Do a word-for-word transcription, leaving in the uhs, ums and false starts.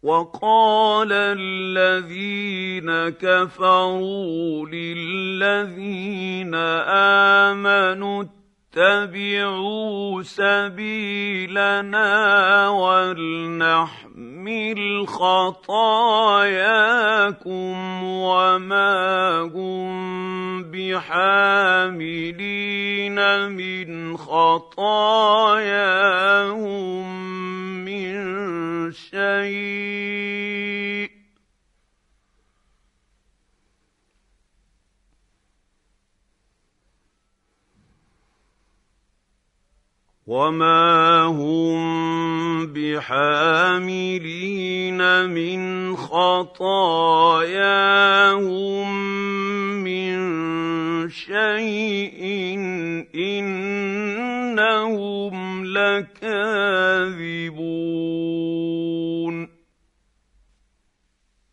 وقال الذين كفروا للذين آمنوا اتبعوا سبيلنا ولنحمل خطاياكم وما هم بحاملين من خطاياهم من شيء وما هم بحاملين من خطاياهم من شيء